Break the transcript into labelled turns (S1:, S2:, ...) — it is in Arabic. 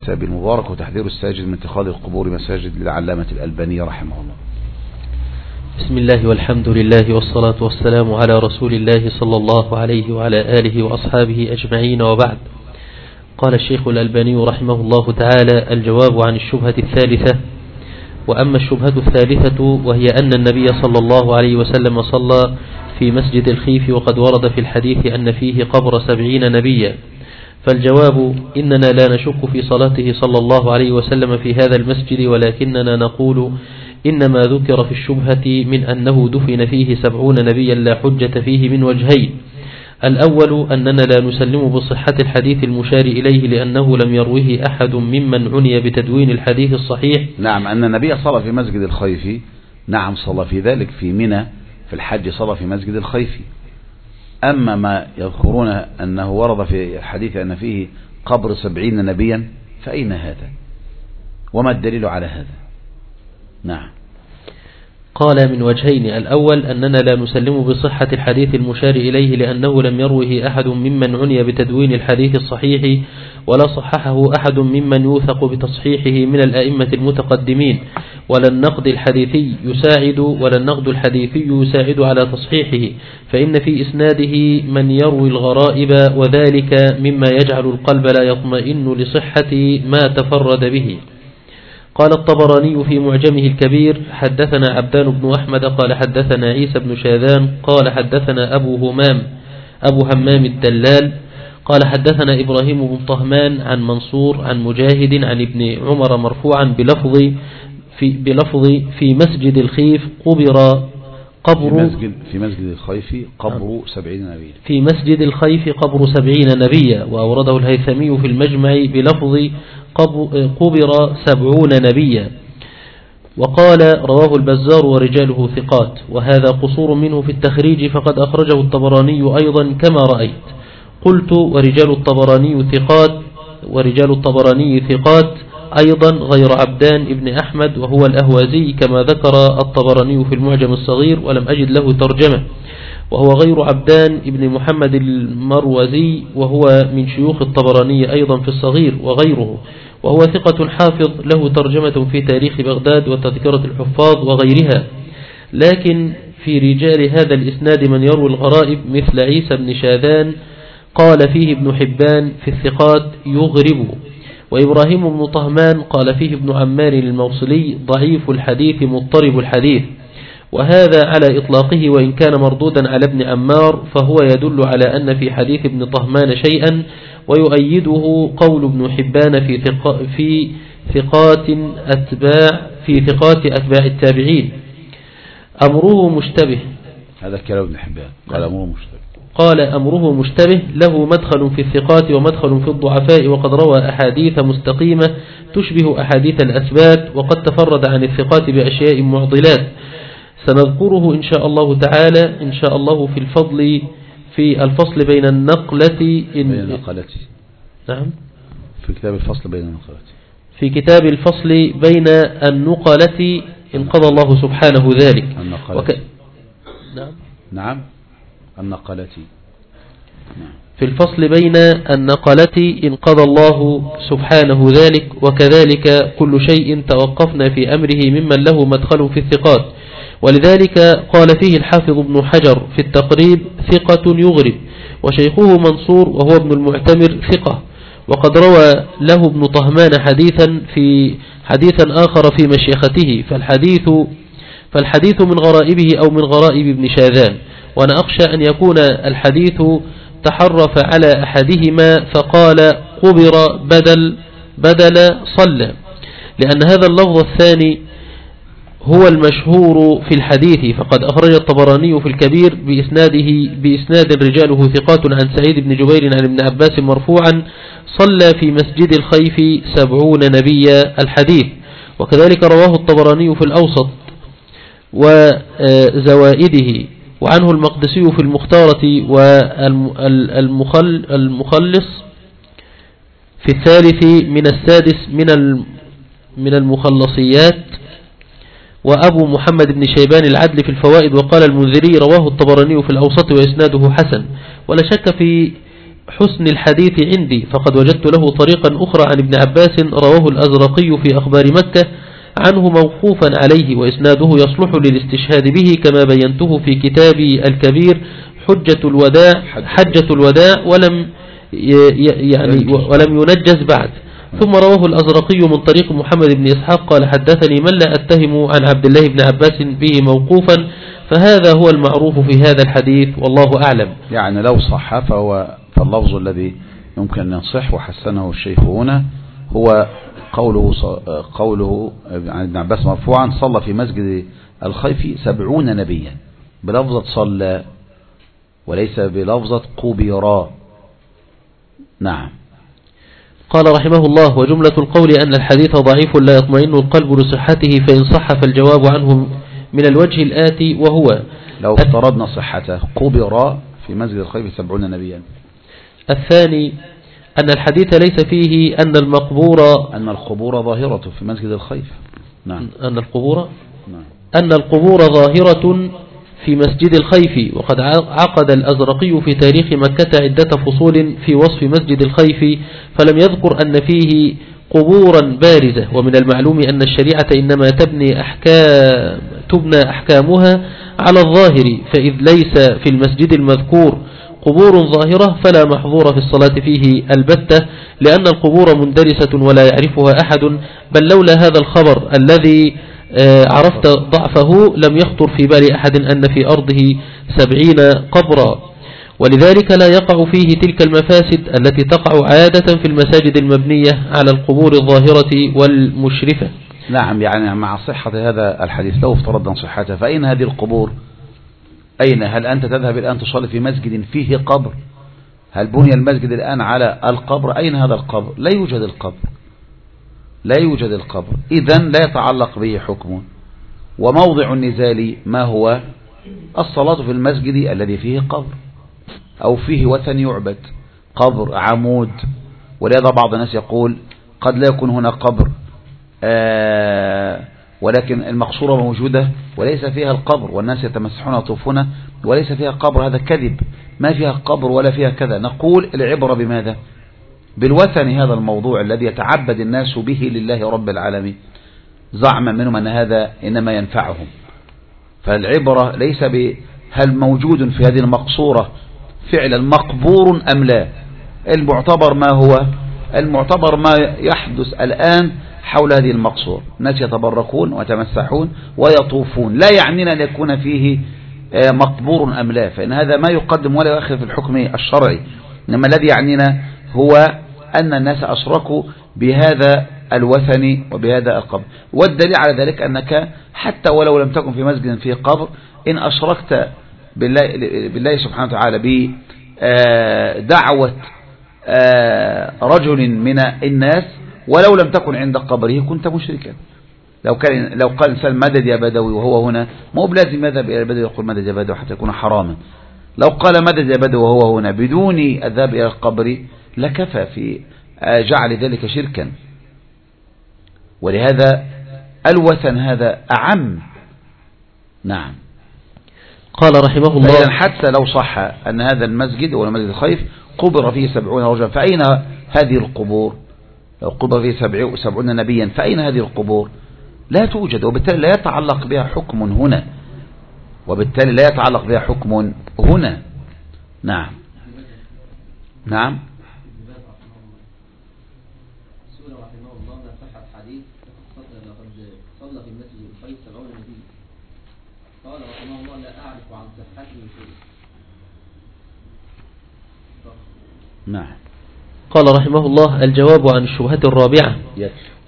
S1: الكتاب المبارك وتحذير الساجد من اتخاذ القبور مساجد للعلامة الألباني رحمه الله.
S2: بسم الله والحمد لله والصلاة والسلام على رسول الله صلى الله عليه وعلى آله وأصحابه أجمعين، وبعد. قال الشيخ الألباني رحمه الله تعالى: الجواب عن الشبهة الثالثة. وأما الشبهة الثالثة وهي أن النبي صلى الله عليه وسلم صلى في مسجد الخيف وقد ورد في الحديث أن فيه قبر 70 نبيا، فالجواب: إننا لا نشك في صلاته صلى الله عليه وسلم في هذا المسجد، ولكننا نقول إنما ذكر في الشبهة من أنه دفن فيه 70 نبيا لا حجة فيه من وجهين. الأول أننا لا نسلم بصحة الحديث المشار إليه لأنه لم يروه أحد ممن عني بتدوين الحديث الصحيح.
S1: نعم، أن النبي صلى في مسجد الخيف، نعم صلى في ذلك في منى في الحج، صلى في مسجد الخيف. أما ما يذكرون أنه ورد في الحديث أن فيه قبر 70 نبيا، فأين هذا وما الدليل على هذا؟ نعم.
S2: قال: من وجهين. الأول أننا لا نسلم بصحة الحديث المشار إليه لأنه لم يروه أحد ممن عني بتدوين الحديث الصحيح، ولا صححه أحد ممن يوثق بتصحيحه من الأئمة المتقدمين، ولا النقد الحديثي يساعد على تصحيحه، فإن في إسناده من يروي الغرائب، وذلك مما يجعل القلب لا يطمئن لصحة ما تفرد به. قال الطبراني في معجمه الكبير: حدثنا عبدان بن أحمد قال حدثنا عيسى بن شاذان قال حدثنا أبو همام الدلال قال حدثنا إبراهيم بن طهمان عن منصور عن مجاهد عن ابن عمر مرفوعا بلفظ في مسجد الخيف
S1: في مسجد الخيف قبر 70 نبيا.
S2: في مسجد الخيف قبر 70 نبيا. وأورده الهيثمي في المجمع بلفظ قبر 70 نبيا. وقال: رواه البزار ورجاله ثقات. وهذا قصور منه في التخريج، فقد أخرجه الطبراني أيضا كما رأيت. قلت: ورجال الطبراني ثقات أيضا غير عبدان ابن أحمد وهو الأهوازي كما ذكر الطبراني في المعجم الصغير، ولم أجد له ترجمة، وهو غير عبدان ابن محمد المروزي وهو من شيوخ الطبراني أيضا في الصغير وغيره، وهو ثقة حافظ له ترجمة في تاريخ بغداد وتذكرة الحفاظ وغيرها. لكن في رجال هذا الإسناد من يروي الغرائب مثل عيسى بن شاذان قال فيه ابن حبان في الثقات يغرب. وإبراهيم بن طهمان قال فيه ابن عمار الموصلي ضعيف الحديث مضطرب الحديث. وهذا على إطلاقه، وإن كان مردودا على ابن عمار فهو يدل على أن في حديث ابن طهمان شيئا، ويؤيده قول ابن حبان في ثقات أتباع التابعين. أمره مشتبه.
S1: هذا كلام ابن حبان،
S2: قال أمره مشتبه، له مدخل في الثقات ومدخل في الضعفاء، وقد روى أحاديث مستقيمة تشبه أحاديث الأثبات، وقد تفرد عن الثقات بأشياء معضلات سنذكره إن شاء الله تعالى في الفصل بين النقلة نعم،
S1: في كتاب الفصل بين النقلة،
S2: في كتاب الفصل بين النقلة إن قضى الله سبحانه ذلك.
S1: نعم النقلة.
S2: في الفصل بين النقلة إن قضى الله سبحانه ذلك. وكذلك كل شيء توقفنا في أمره ممن له مدخل في الثقات، ولذلك قال فيه الحافظ ابن حجر في التقريب ثقة يغرب، وشيخه منصور وهو ابن المعتمر ثقة، وقد روى له ابن طهمان حديثا آخر في مشيخته، فالحديث من غرائبه أو من غرائب ابن شاذان. وأنا أخشى أن يكون الحديث تحرف على أحدهما فقال قبر بدل صلى، لأن هذا اللفظ الثاني هو المشهور في الحديث. فقد أخرج الطبراني في الكبير بإسناد رجاله ثقات عن سعيد بن جبير عن ابن عباس مرفوعا: صلى في مسجد الخيف 70 نبيا الحديث. وكذلك رواه الطبراني في الأوسط وزوائده، وعنه المقدسي في المختارة والمخلص في الثالث من السادس من المخلصيات، وأبو محمد بن شيبان العدل في الفوائد. وقال المنذري: رواه الطبراني في الأوسط وإسناده حسن. ولا شك في حسن الحديث عندي فقد وجدت له طريقا أخرى عن ابن عباس رواه الأزرقي في أخبار مكة عنه موقوفا عليه وإسناده يصلح للاستشهاد به كما بينته في كتابي الكبير حجة الوداع ولم ينجز بعد. ثم رواه الأزرقي من طريق محمد بن إسحاق قال حدثني من لا أتهم عن عبد الله بن عباس به موقوفا فهذا هو المعروف في هذا الحديث والله أعلم.
S1: يعني لو صح فاللفظ الذي يمكن أن يصح وحسنه الشيخ هنا هو قوله عن ابن عباس مرفوعا صلى في مسجد الخيف 70 نبيا بلفظة صلى وليس بلفظة قبرا. نعم.
S2: قال رحمه الله وجملة القول أن الحديث ضعيف لا يطمئن القلب لصحته فإن صح فالجواب عنه من الوجه الآتي وهو
S1: لو افترضنا صحته قبرا في مسجد الخيف 70 نبيا.
S2: الثاني أن الحديث ليس فيه أن
S1: القبور ظاهرة في مسجد الخيف. نعم.
S2: أن القبور ظاهرة في مسجد الخيف وقد عقد الأزرقي في تاريخ مكة عدة فصول في وصف مسجد الخيف فلم يذكر أن فيه قبورا بارزة ومن المعلوم أن الشريعة إنما تبنى أحكامها على الظاهر فإذ ليس في المسجد المذكور قبور ظاهرة فلا محظور في الصلاة فيه البتة لأن القبور مندرسة ولا يعرفها أحد بل لولا هذا الخبر الذي عرفت ضعفه لم يخطر في بال أحد أن في أرضه 70 قبرا ولذلك لا يقع فيه تلك المفاسد التي تقع عادة في المساجد المبنية على القبور الظاهرة والمشرفة.
S1: نعم. يعني مع صحة هذا الحديث لو افترضنا صحته فأين هذه القبور؟ أين؟ هل أنت تذهب الآن تصلي في مسجد فيه قبر؟ هل بني المسجد الآن على القبر؟ أين هذا القبر؟ لا يوجد القبر. إذن لا يتعلق به حكم. وموضع النزال ما هو؟ الصلاة في المسجد الذي فيه قبر أو فيه وثن يعبد قبر عمود. ولهذا بعض الناس يقول قد لا يكون هنا قبر ولكن المقصورة موجودة وليس فيها القبر والناس يتمسحون ويطوفون وليس فيها قبر. هذا كذب. ما فيها قبر ولا فيها كذا. نقول العبرة بماذا؟ بالوثن. هذا الموضوع الذي يتعبد الناس به لله رب العالمين زعما منهم أن هذا إنما ينفعهم. فالعبرة ليس هل موجود في هذه المقصورة فعلا مقبور أم لا. المعتبر ما هو؟ المعتبر ما يحدث الآن حول هذه المقصور. الناس يتبركون ويتمسحون ويطوفون. لا يعنينا أن يكون فيه مقبور أم لا فإن هذا ما يقدم ولا يؤخر في الحكم الشرعي. إنما الذي يعنينا هو أن الناس أشركوا بهذا الوثن وبهذا القبر. والدليل على ذلك أنك حتى ولو لم تكن في مسجد فيه قبر إن أشركت بالله سبحانه وتعالى بدعوة رجل من الناس ولو لم تكن عند قبره كنت مشركا. لو قال إنسان مدد يا بدوي وهو هنا مو بلازم يذهب إلى البدوي يقول مدد يا بدوي حتى يكون حراما. لو قال مدد يا بدوي وهو هنا بدون الذهاب إلى القبر لكفى في جعل ذلك شركا. ولهذا الوثن هذا أعم. نعم.
S2: قال رحمه الله
S1: حتى لو صح أن هذا المسجد هو مسجد الخيف قبر فيه 70 رجلا فأين هذه القبور؟ لو قبر فيه 70 نبيا فأين هذه القبور؟ لا توجد. وبالتالي لا يتعلق بها حكم هنا. نعم. نعم.
S2: قال رحمه الله لا أعرف عن صحته شيء.
S1: نعم.
S2: قال رحمه الله الجواب عن الشبهة الرابعة